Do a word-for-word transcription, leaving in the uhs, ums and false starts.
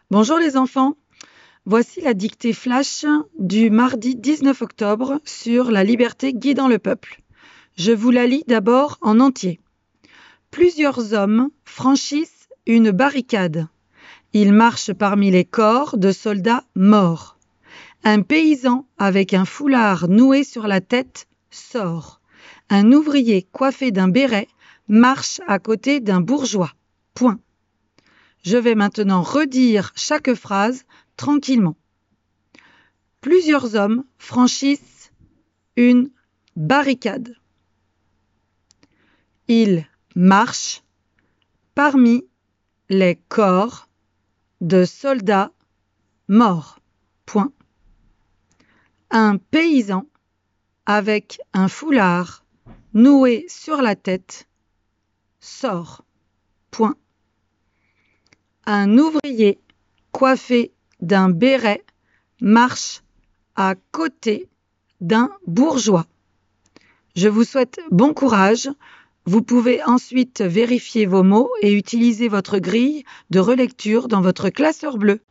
Bonjour les enfants, voici la dictée flash du mardi dix-neuf octobre sur la liberté guidant le peuple. Je vous la lis d'abord en entier. Plusieurs hommes franchissent une barricade. Ils marchent parmi les corps de soldats morts. Un paysan avec un foulard noué sur la tête sort. Un ouvrier coiffé d'un béret marche à côté d'un bourgeois. Point. Je vais maintenant redire chaque phrase tranquillement. Plusieurs hommes franchissent une barricade. Ils marchent parmi les corps de soldats morts. Point. Un paysan avec un foulard noué sur la tête sort. Point. Un ouvrier coiffé d'un béret marche à côté d'un bourgeois. Je vous souhaite bon courage. Vous pouvez ensuite vérifier vos mots et utiliser votre grille de relecture dans votre classeur bleu.